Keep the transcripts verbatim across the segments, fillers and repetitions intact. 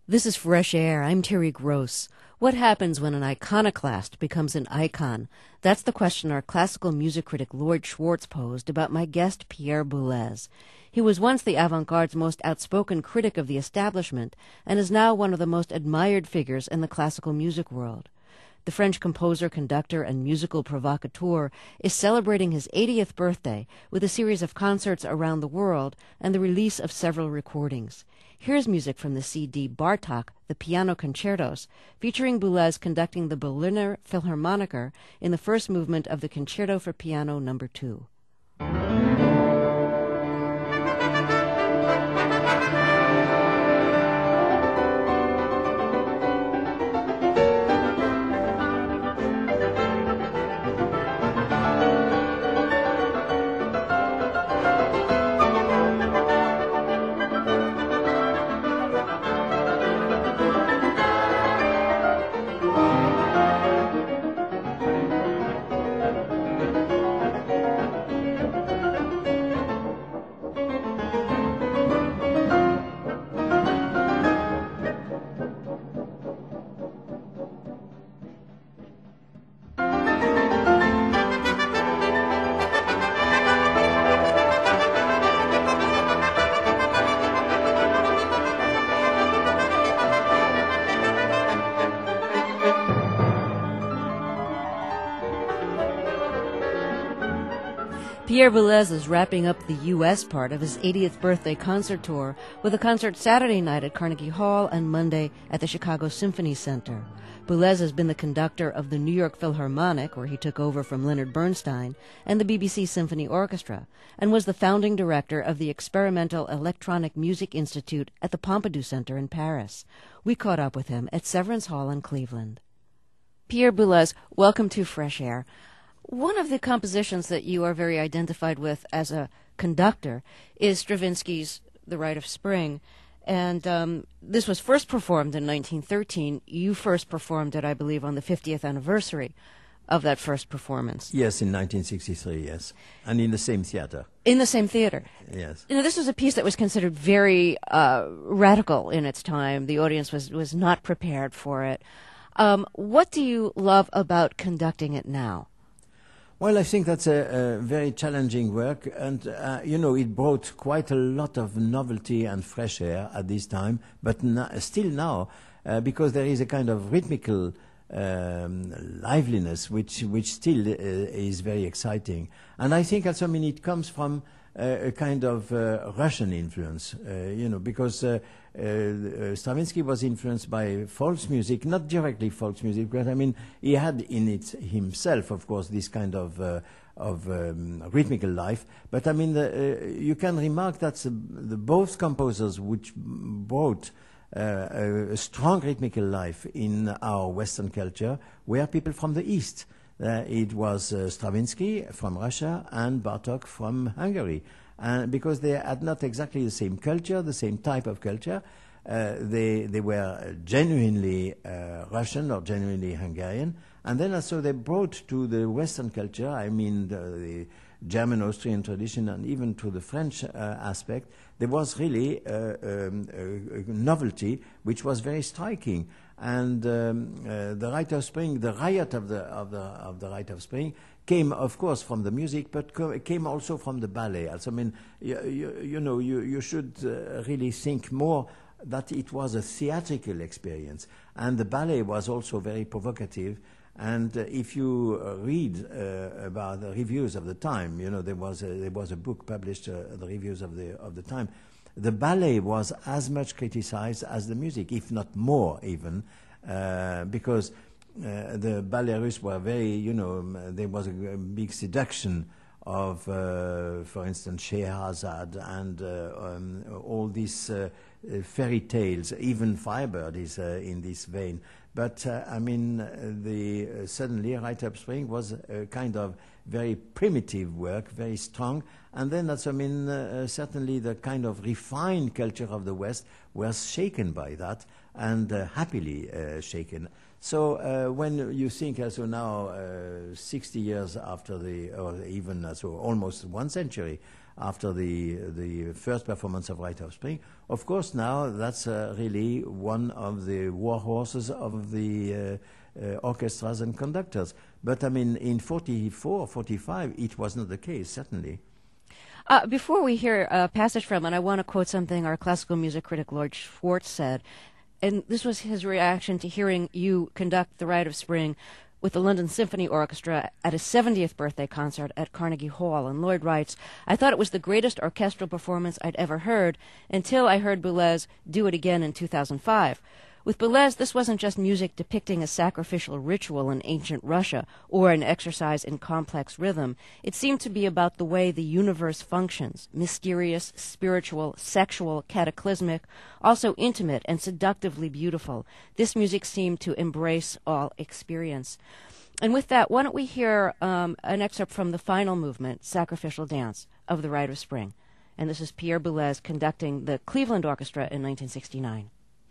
This is Fresh Air. I'm Terry Gross. What happens when an iconoclast becomes an icon? That's the question our classical music critic Lloyd Schwartz posed about my guest Pierre Boulez. He was once the avant-garde's most outspoken critic of the establishment and is now one of the most admired figures in the classical music world. The French composer, conductor, and musical provocateur is celebrating his eightieth birthday with a series of concerts around the world and the release of several recordings. Here's music from the C D Bartok, the Piano Concertos, featuring Boulez conducting the Berliner Philharmoniker in the first movement of the Concerto for Piano Number Two. Pierre Boulez is wrapping up the U S part of his eightieth birthday concert tour with a concert Saturday night at Carnegie Hall and Monday at the Chicago Symphony Center. Boulez has been the conductor of the New York Philharmonic, where he took over from Leonard Bernstein, and the B B C Symphony Orchestra, and was the founding director of the Experimental Electronic Music Institute at the Pompidou Center in Paris. We caught up with him at Severance Hall in Cleveland. Pierre Boulez, welcome to Fresh Air. One of the compositions that you are very identified with as a conductor is Stravinsky's The Rite of Spring. And um, this was first performed in nineteen thirteen. You first performed it, I believe, on the fiftieth anniversary of that first performance. Yes, in nineteen sixty-three, yes. And in the same theater. In the same theater. Yes. You know, this was a piece that was considered very uh, radical in its time. The audience was, was not prepared for it. Um, what do you love about conducting it now? Well, I think that's a, a very challenging work, and, uh, you know, it brought quite a lot of novelty and fresh air at this time, but na- still now, uh, because there is a kind of rhythmical um, liveliness which, which still uh, is very exciting. And I think also, I mean, it comes from uh, a kind of uh, Russian influence, uh, you know, because uh, Uh, Stravinsky was influenced by folk music, not directly folk music, but I mean, he had in it himself, of course, this kind of uh, of um, rhythmical life. But I mean, the, uh, you can remark that the, the both composers which brought uh, a, a strong rhythmical life in our Western culture were people from the East. Uh, it was uh, Stravinsky from Russia and Bartok from Hungary. And because they had not exactly the same culture, the same type of culture, uh, they they were genuinely uh, Russian or genuinely Hungarian, and then also they brought to the Western culture, I mean the, the German-Austrian tradition, and even to the French uh, aspect, there was really uh, um, a, a novelty which was very striking. And um, uh, the Rite of Spring, the riot of the of the of the Rite of Spring, came, of course, from the music, but co- came also from the ballet. Also, I mean, you, you, you know, you you should uh, really think more that it was a theatrical experience, and the ballet was also very provocative. And uh, if you uh, read uh, about the reviews of the time, you know, there was a, there was a book published, uh, the reviews of the of the time. The ballet was as much criticized as the music, if not more even, uh, because uh, the ballet Russe were very, you know, um, there was a, a big seduction of, uh, for instance, Scheherazade and uh, um, all these uh, uh, fairy tales. Even Firebird is uh, in this vein. But, uh, I mean, uh, the uh, suddenly Rite of Spring was a kind of very primitive work, very strong. And then that's, I mean, uh, uh, certainly the kind of refined culture of the West was shaken by that, and uh, happily uh, shaken. So uh, when you think also now, uh, sixty years after the, or even uh, so almost one century after the the first performance of Rite of Spring. Of course, now that's uh, really one of the war horses of the uh, uh, orchestras and conductors. But I mean, in forty-four, forty-five, it was not the case, certainly. Uh, before we hear a passage from it, I want to quote something our classical music critic Lord Schwartz said, and this was his reaction to hearing you conduct the Rite of Spring with the London Symphony Orchestra at his seventieth birthday concert at Carnegie Hall. And Lloyd writes, "I thought it was the greatest orchestral performance I'd ever heard until I heard Boulez do it again in two thousand five. With Boulez, this wasn't just music depicting a sacrificial ritual in ancient Russia or an exercise in complex rhythm. It seemed to be about the way the universe functions, mysterious, spiritual, sexual, cataclysmic, also intimate and seductively beautiful. This music seemed to embrace all experience." And with that, why don't we hear um, an excerpt from the final movement, Sacrificial Dance, of the Rite of Spring. And this is Pierre Boulez conducting the Cleveland Orchestra in nineteen sixty-nine.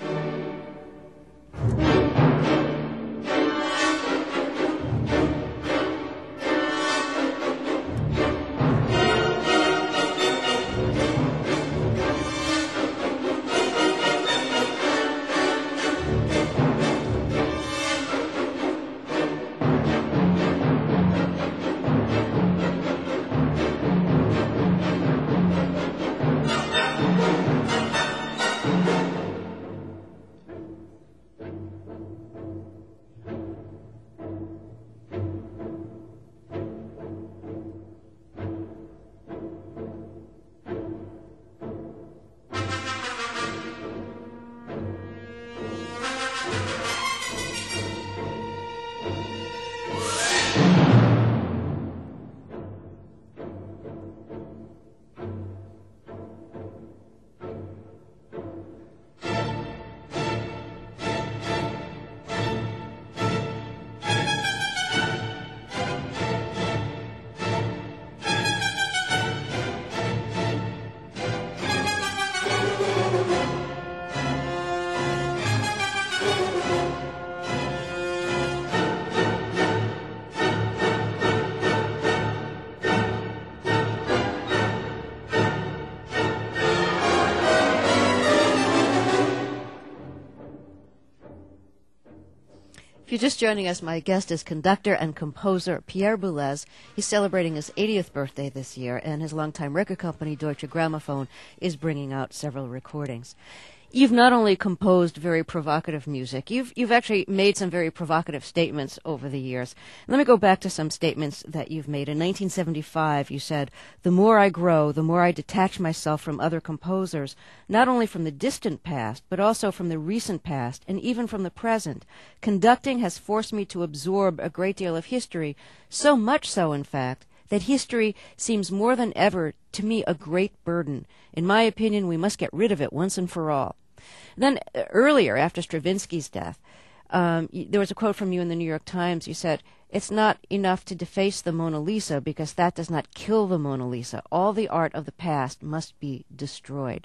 If you're just joining us, my guest is conductor and composer Pierre Boulez. He's celebrating his eightieth birthday this year, and his longtime record company, Deutsche Grammophon, is bringing out several recordings. You've not only composed very provocative music, you've you've actually made some very provocative statements over the years. Let me go back to some statements that you've made. In nineteen seventy-five, you said, "The more I grow, the more I detach myself from other composers, not only from the distant past, but also from the recent past, and even from the present. Conducting has forced me to absorb a great deal of history, so much so, in fact, that history seems more than ever to me a great burden. In my opinion, we must get rid of it once and for all." Then uh, earlier, after Stravinsky's death, um, y- there was a quote from you in the New York Times. You said, "It's not enough to deface the Mona Lisa because that does not kill the Mona Lisa. All the art of the past must be destroyed."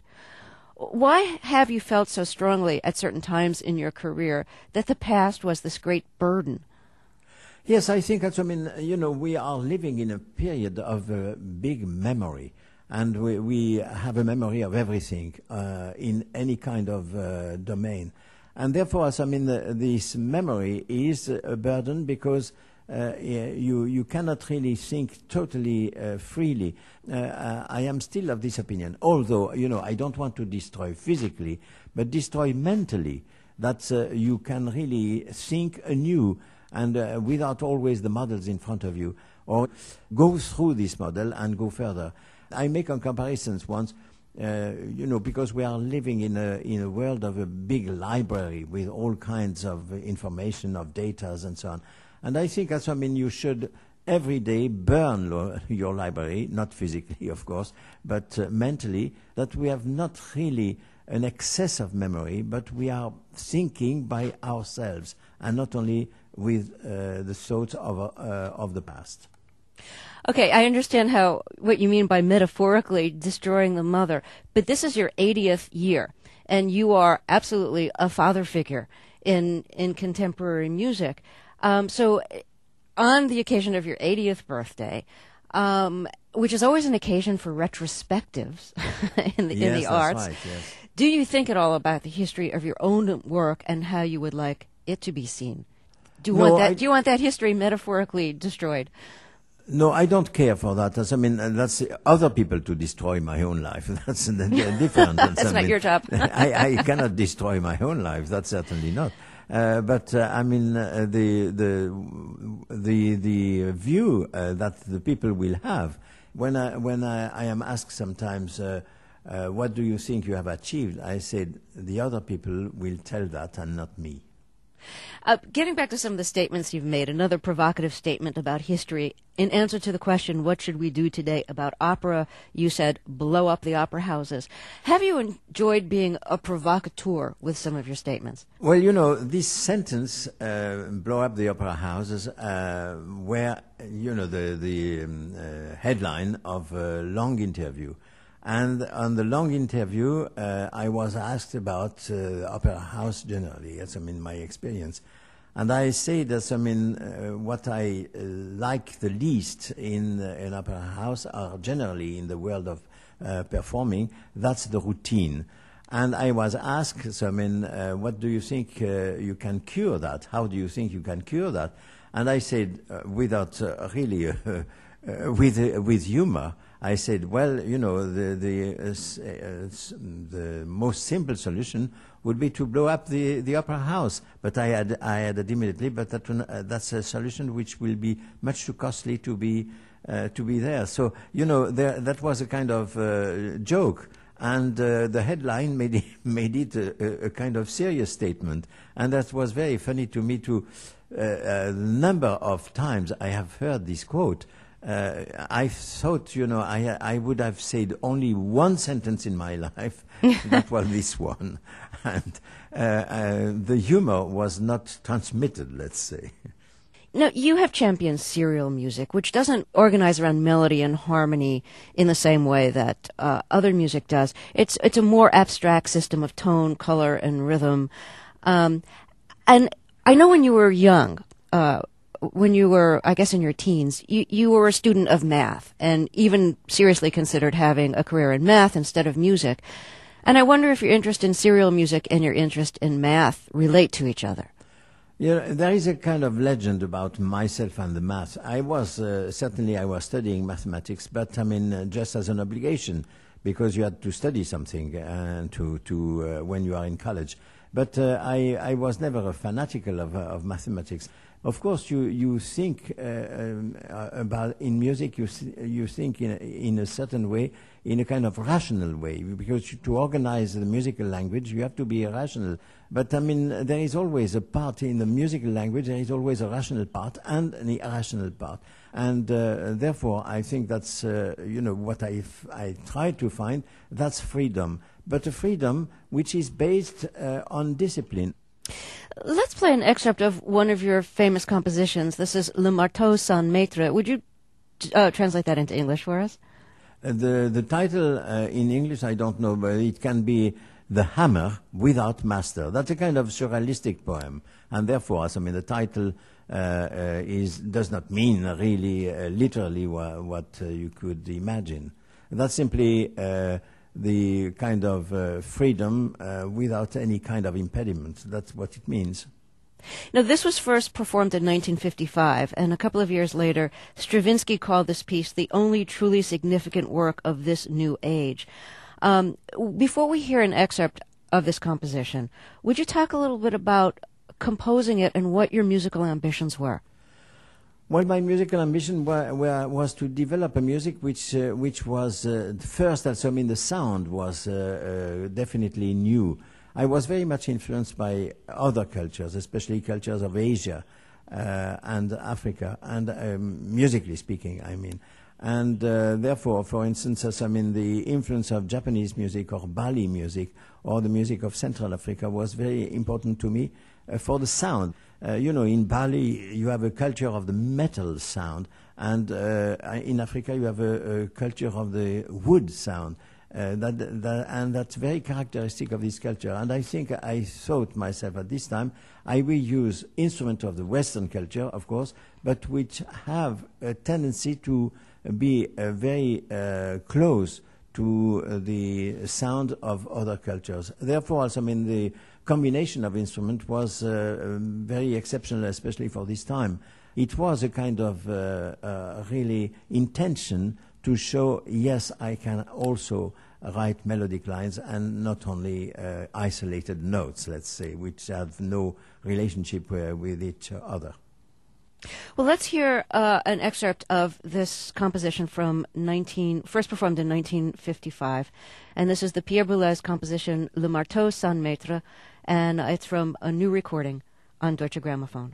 Why have you felt so strongly at certain times in your career that the past was this great burden? Yes, I think that's, I mean, you know, we are living in a period of uh, big memory. And we, we have a memory of everything uh, in any kind of uh, domain. And therefore, I mean, the, this memory is a burden because uh, you, you cannot really think totally uh, freely. Uh, uh, I am still of this opinion, although, you know, I don't want to destroy physically, but destroy mentally, that uh, you can really think anew and uh, without always the models in front of you, or go through this model and go further. I make a comparisons once, uh, you know, because we are living in a in a world of a big library with all kinds of information, of data, and so on. And I think that's, I mean, you should every day burn lo- your library, not physically, of course, but uh, mentally, that we have not really an excess of memory, but we are thinking by ourselves and not only with uh, the thoughts of, uh, of the past. Okay, I understand how what you mean by metaphorically destroying the mother, but this is your eightieth year, and you are absolutely a father figure in in contemporary music. Um, so, on the occasion of your eightieth birthday, um, which is always an occasion for retrospectives in the, yes, in the that's arts. Right, yes. Do you think at all about the history of your own work and how you would like it to be seen? Do you No, want that? I- Do you want that history metaphorically destroyed? No, I don't care for that. That's, I mean, uh, that's other people to destroy my own life. That's uh, different. That's I not mean, your job. I, I cannot destroy my own life. That's certainly not. Uh, but uh, I mean, uh, the the the the view uh, that the people will have when I when I, I am asked sometimes, uh, uh, what do you think you have achieved? I said the other people will tell that and not me. Uh, getting back to some of the statements you've made, another provocative statement about history. In answer to the question, what should we do today about opera, you said, blow up the opera houses. Have you enjoyed being a provocateur with some of your statements? Well, you know, this sentence, uh, blow up the opera houses, uh, were, you know, the, the um, uh, headline of a long interview. And on the long interview, uh, I was asked about uh, opera house generally, as I mean, my experience. And I say that, I mean, uh, what I uh, like the least in uh, an opera house are generally in the world of uh, performing, that's the routine. And I was asked, so I mean, uh, what do you think uh, you can cure that? How do you think you can cure that? And I said, uh, without uh, really, uh, uh, with, uh, with humor, I said, well, you know, the the uh, s- uh, s- the most simple solution would be to blow up the, the opera house. But I had I added immediately, but that one, uh, that's a solution which will be much too costly to be uh, to be there. So you know, there, that was a kind of uh, joke, and uh, the headline made it, made it a, a kind of serious statement, and that was very funny to me. To uh, a number of times I have heard this quote. Uh, I thought, you know, I I would have said only one sentence in my life. That was this one, and uh, uh, the humor was not transmitted. Let's say. Now, you have championed serial music, which doesn't organize around melody and harmony in the same way that uh, other music does. It's it's a more abstract system of tone, color, and rhythm. Um, and I know when you were young. Uh, When you were, I guess, in your teens, you, you were a student of math and even seriously considered having a career in math instead of music. And I wonder if your interest in serial music and your interest in math relate to each other. Yeah, there is a kind of legend about myself and the math. I was, uh, certainly I was studying mathematics, but I mean, uh, just as an obligation, because you had to study something uh, to, to, uh, when you are in college. But uh, I, I was never a fanatical of, uh, of mathematics. Of course, you you think uh, um, uh, about in music. You th- you think in a, in a certain way, in a kind of rational way, because you, to organize the musical language, you have to be rational. But I mean, there is always a part in the musical language. There is always a rational part and an irrational part, and uh, therefore, I think that's uh, you know what I f- I try to find. That's freedom, but a freedom which is based uh, on discipline. Let's play an excerpt of one of your famous compositions. This is Le Marteau sans Maître. Would you uh, translate that into English for us? Uh, the the title uh, in English I don't know, but it can be The Hammer Without Master. That's a kind of surrealistic poem, and therefore, as I mean, the title uh, uh, is does not mean really uh, literally wha- what uh, you could imagine. That's simply uh, the kind of uh, freedom uh, without any kind of impediment. That's what it means. Now, this was first performed in nineteen fifty-five, and a couple of years later, Stravinsky called this piece the only truly significant work of this new age. Um, before we hear an excerpt of this composition, would you talk a little bit about composing it and what your musical ambitions were? Well, my musical ambition wa- wa- was to develop a music which uh, which was uh, first. Also, I mean, the sound was uh, uh, definitely new. I was very much influenced by other cultures, especially cultures of Asia uh, and Africa, and um, musically speaking, I mean. And uh, therefore, for instance, as I mean, the influence of Japanese music or Bali music or the music of Central Africa was very important to me uh, for the sound. Uh, you know, in Bali, you have a culture of the metal sound, and uh, in Africa, you have a, a culture of the wood sound. Uh, that, that, and that's very characteristic of this culture. And I think I thought myself at this time, I will use instruments of the Western culture, of course, but which have a tendency to be uh, very uh, close to uh, the sound of other cultures. Therefore, also, I mean, the combination of instrument was uh, um, very exceptional, especially for this time. It was a kind of uh, uh, really intention to show, yes, I can also write melodic lines and not only uh, isolated notes, let's say, which have no relationship uh, with each other. Well, let's hear uh, an excerpt of this composition from nineteen, first performed in nineteen fifty-five, and this is the Pierre Boulez composition Le Marteau sans Maître, and it's from a new recording on Deutsche Grammophon.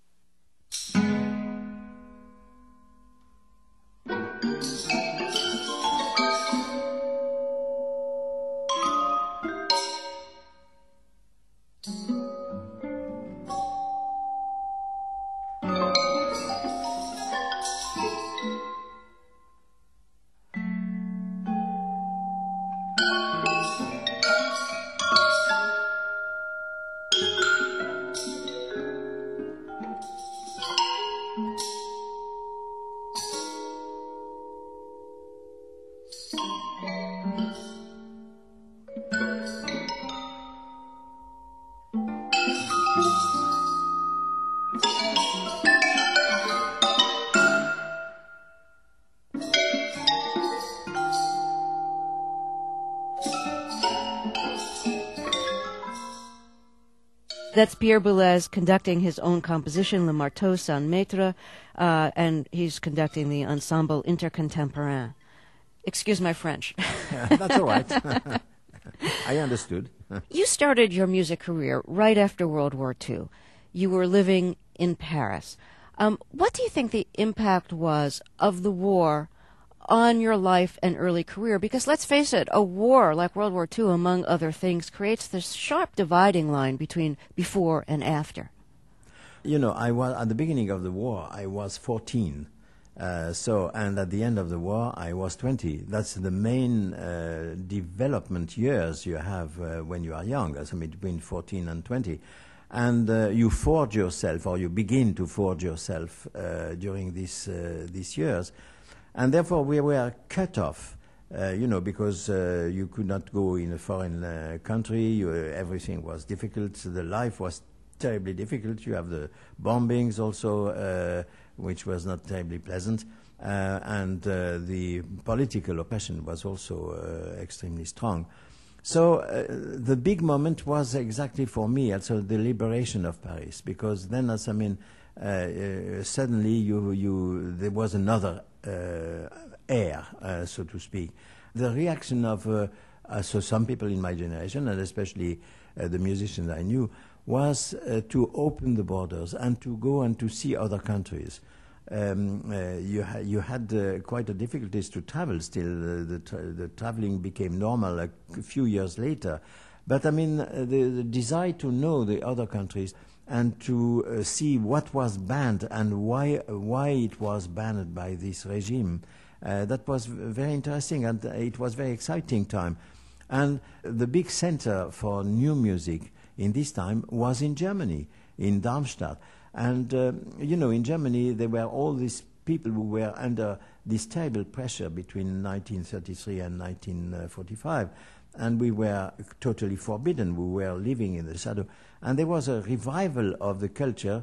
That's Pierre Boulez conducting his own composition, Le Marteau sans Maître, uh, and he's conducting the Ensemble Intercontemporain. Excuse my French. That's all right. I understood. You started your music career right after World War Two. You were living in Paris. Um, what do you think the impact was of the war on your life and early career? Because let's face it, a war like World War Two, among other things, creates this sharp dividing line between before and after. You know, I was at the beginning of the war, I was fourteen. Uh, so, and at the end of the war, I was twenty. That's the main uh, development years you have uh, when you are young, so between fourteen and twenty. And uh, you forge yourself, or you begin to forge yourself uh, during these, uh, these years. And therefore, we were cut off, uh, you know, because uh, you could not go in a foreign uh, country. You, uh, everything was difficult. The life was terribly difficult. You have the bombings also, uh, which was not terribly pleasant. Uh, and uh, the political oppression was also uh, extremely strong. So uh, the big moment was exactly for me, also the liberation of Paris, because then, as I mean, uh, uh, suddenly you, you, there was another Uh, air, uh, so to speak. The reaction of uh, uh, so some people in my generation, and especially uh, the musicians I knew, was uh, to open the borders and to go and to see other countries. Um, uh, you, ha you had uh, quite a difficulties to travel still. Uh, the, tra the traveling became normal a few years later. But I mean, uh, the, the desire to know the other countries and to uh, see what was banned and why why it was banned by this regime. Uh, that was very interesting, and uh, it was very exciting time. And the big center for new music in this time was in Germany, in Darmstadt. And, uh, you know, in Germany there were all these people who were under this terrible pressure between nineteen thirty-three and nineteen forty-five. And we were totally forbidden. We were living in the shadow. And there was a revival of the culture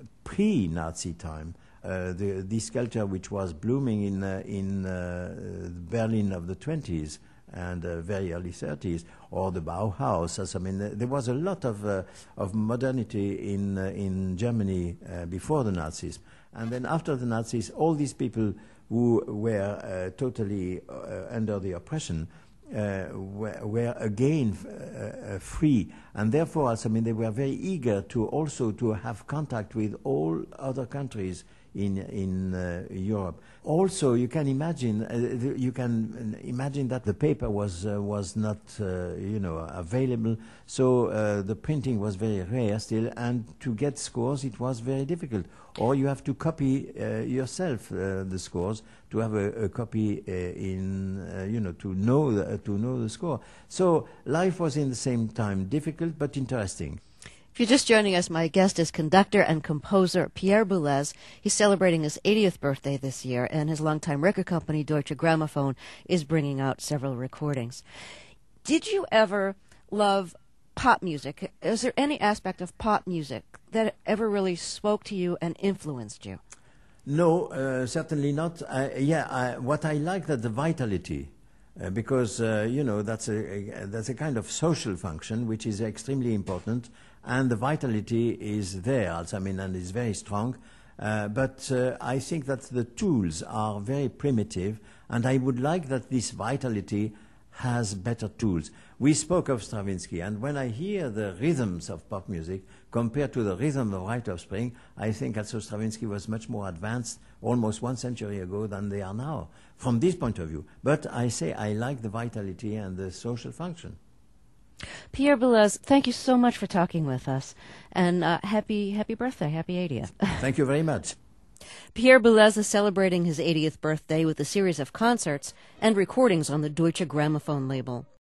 pre-Nazi time. Uh, the, this culture which was blooming in, uh, in uh, Berlin of the twenties and uh, very early thirties, or the Bauhaus. As, I mean, uh, there was a lot of, uh, of modernity in, uh, in Germany uh, before the Nazis. And then after the Nazis, all these people who were uh, totally uh, under the oppression Uh, were, were again uh, uh, free, and therefore, also, I mean, they were very eager to also to have contact with all other countries in in uh, Europe. Also, you can imagine uh, you can imagine that the paper was uh, was not uh, you know available, so uh, the printing was very rare still, and to get scores it was very difficult. Or you have to copy uh, yourself uh, the scores to have a, a copy uh, in uh, you know to know the, uh, to know the score. So life was in the same time difficult but interesting. If you're just joining us, my guest is conductor and composer Pierre Boulez. He's celebrating his eightieth birthday this year, and his longtime record company, Deutsche Grammophon, is bringing out several recordings. Did you ever love pop music? Is there any aspect of pop music that ever really spoke to you and influenced you? No, uh, certainly not. Uh, yeah, I, what I like that the vitality, uh, because uh, you know that's a, a that's a kind of social function which is extremely important, and the vitality is there. Also, I mean, and is very strong. Uh, but uh, I think that the tools are very primitive, and I would like that this vitality has better tools. We spoke of Stravinsky, and when I hear the rhythms of pop music compared to the rhythm of Rite of Spring, I think also Stravinsky was much more advanced almost one century ago than they are now, from this point of view. But I say I like the vitality and the social function. Pierre Boulez, thank you so much for talking with us, and uh, happy happy birthday, happy eightieth. Thank you very much. Pierre Boulez is celebrating his eightieth birthday with a series of concerts and recordings on the Deutsche Grammophon label.